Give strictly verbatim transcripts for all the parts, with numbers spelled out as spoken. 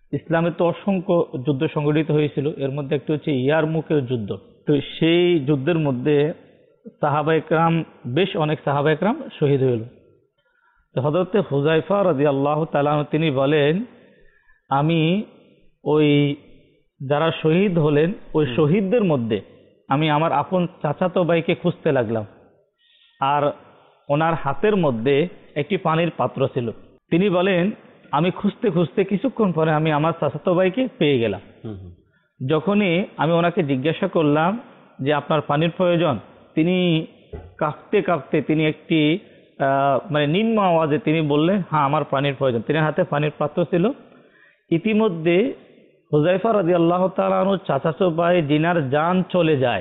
ইসলামে তো অসংখ্য যুদ্ধ সংগঠিত হয়েছিল, এর মধ্যে একটি হচ্ছে ইয়ারমুকের যুদ্ধ। তো সেই যুদ্ধের মধ্যে সাহাবা একরাম, বেশ অনেক সাহাবা একরাম শহীদ হইল। তো হযরতে হুযায়ফা রাদিয়াল্লাহু তাআলা আনহু তিনি বলেন, আমি ওই যারা শহীদ হলেন ওই শহীদদের মধ্যে আমি আমার আপন চাচাতো ভাইকে খুঁজতে লাগলাম, আর ওনার হাতের মধ্যে একটি পানির পাত্র ছিল। তিনি বলেন, আমি খুঁজতে খুঁজতে কিছুক্ষণ পরে আমি আমার চাচাতো ভাইকে পেয়ে গেলাম। যখনই আমি ওনাকে জিজ্ঞাসা করলাম যে আপনার পানির প্রয়োজন, তিনি কাঁপতে কাঁপতে তিনি একটি মানে নিম্ন আওয়াজে তিনি বললেন, হ্যাঁ আমার পানির প্রয়োজন। তিনি হাতে পানির পাত্র ছিল। ইতিমধ্যে হুযায়ফা রাদিয়াল্লাহু তাআলা আনহু চাচাতো ভাই জিনার জান চলে যায়।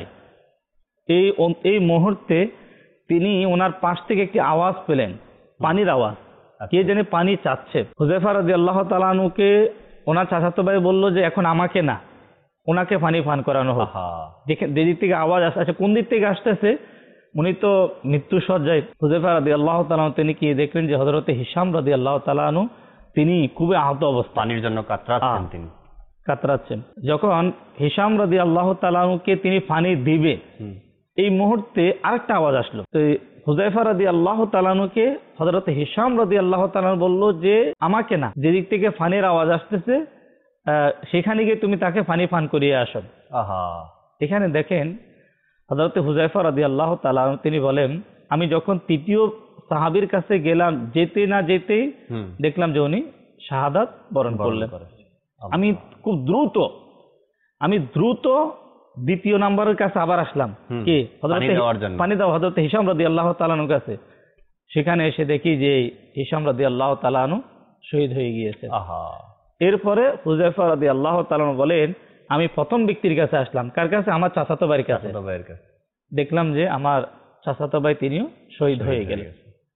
এই এই মুহূর্তে তিনি ওনার পাশ থেকে একটি আওয়াজ পেলেন, পানির আওয়াজ, কে জানে পানি চাচ্ছে। হুযায়ফা রাদিয়াল্লাহু তাআলা আনহুকে ওনার চাচাতো ভাই বলল যে এখন আমাকে না, ওনাকে পানি পান করানো হোক। দেখেন যে দিক থেকে আওয়াজ আসছে, কোন দিক থেকে আসতেছে, উনি তো মৃত্যু সজ্জায়। হুযায়ফা রাদিয়াল্লাহু তাআলা আনহু তিনি কি দেখলেন যে হযরতে হিশাম রাদিয়াল্লাহু তাআলা আনহু তিনি খুবই আহত অবস্থা, পানির জন্য কাতরাচ্ছেন তিনি কাতরাচ্ছেন। যখন হিশাম রাদিয়াল্লাহু তাআলা আনহুকে তিনি পানি দিবে, এই মুহূর্তে আরেকটা আওয়াজ আসলো। তো হুযায়ফা রাদিয়াল্লাহু তাআলা আনহুকে হযরত হিশাম রাদিয়াল্লাহু তাআলা আনহু বলল যে আমাকে না, যে দিক থেকে পানির আওয়াজ আসতেছে সেখানে গিয়ে তুমি তাকে পানি পান করিয়ে আসো। আহা, এখানে দেখেন হযরত হুযায়ফা রাদিয়াল্লাহু তাআলা আনহু তিনি বলেন, আমি যখন তৃতীয় সাহাবীর কাছে গেলাম, যেতে না যেতেই দেখলাম যে উনি শাহাদাত বরণ করলেন। আমি খুব দ্রুত আমি দ্রুত দ্বিতীয় নাম্বারের কাছে আবার আসলাম, কি পানি দাও, হযরত হিশাম রাদিয়াল্লাহু তাআলা আনহুর কাছে। সেখানে এসে দেখি যে হিশাম রাদিয়াল্লাহু তাআলা আনহু শহীদ হয়ে গিয়েছে। এরপরে হুযায়ফা রাদিয়াল্লাহু তাআলা আনহু বলেন, আমি প্রথম ব্যক্তির কাছে আসলাম, কার কাছে? আমার চাচাতো ভাইয়ের কাছে। দেখলাম যে আমার চাচাতো ভাই তিনিও শহীদ হয়ে গেলেন।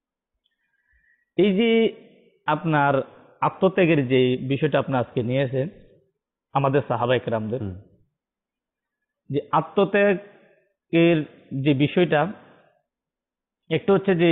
এই যে আপনার আত্মত্যাগের যে বিষয়টা আপনি আজকে নিয়েছেন আমাদের সাহাবায়ে কেরামদের, যে আত্মত্যাগের যে বিষয়টা, একটা হচ্ছে যে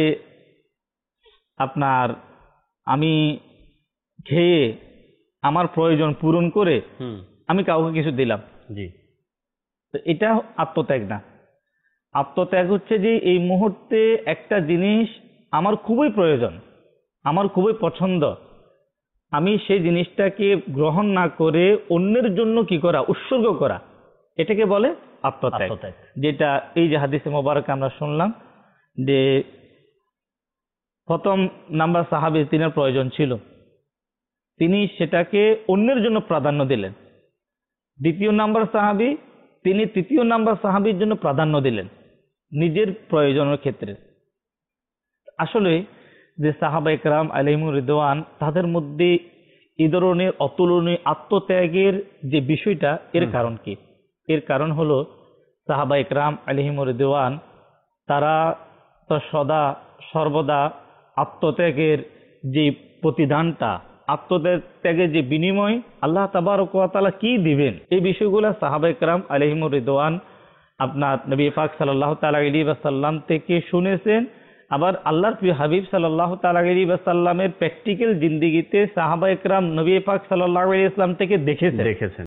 আপনার আমি খেয়ে আমার প্রয়োজন পূরণ করে আমি কাউকে কিছু দিলাম, জি, তো এটা আত্মত্যাগ না। আত্মত্যাগ হচ্ছে যে এই মুহূর্তে একটা জিনিস আমার খুবই প্রয়োজন, আমার খুবই পছন্দ, আমি সেই জিনিসটাকে গ্রহণ না করে অন্যের জন্য কি করা, উৎসর্গ করা, এটাকে বলে আত্মত্যাগ। যেটা এই যে হাদিসে মোবারকে আমরা শুনলাম যে প্রথম নাম্বার সাহাবী তিনার প্রয়োজন ছিল, তিনি সেটাকে অন্যের জন্য প্রাধান্য দিলেন। দ্বিতীয় নাম্বার সাহাবী তিনি তৃতীয় নাম্বার সাহাবীর জন্য প্রাধান্য দিলেন নিজের প্রয়োজনের ক্ষেত্রে। আসলে যে সাহাবায়ে কেরাম আলাইহিমুর রিদওয়ান, তাদের মধ্যে এই ধরনের অতুলনীয় আত্মত্যাগের যে বিষয়টা, এর কারণ কি? এর কারণ হলো সাহাবায়ে কেরাম আলাইহিমুর রিদওয়ান তারা তো সদা সর্বদা আত্মত্যাগের যে প্রতিদানটা, আত্মত্যাগের যে বিনিময় আল্লাহ তাবারক ওয়া তাআলা কি দিবেন, এই বিষয়গুলো সাহাবায়ে কেরাম আলাইহিমুর রিদওয়ান আপনার নবী পাক সাল্লাল্লাহু তাআলা আলাইহি ওয়াসাল্লাম থেকে শুনেছেন। আবার আল্লাহর প্রিয় হাবিব সাল্লাল্লাহু তাআলা আলাইহি ওয়াসাল্লামের প্র্যাকটিক্যাল জিন্দেগিতে সাহাবায়ে কেরাম নবী পাক সাল্লাল্লাহু আলাইহি ওয়াসাল্লাম থেকে দেখেছেন।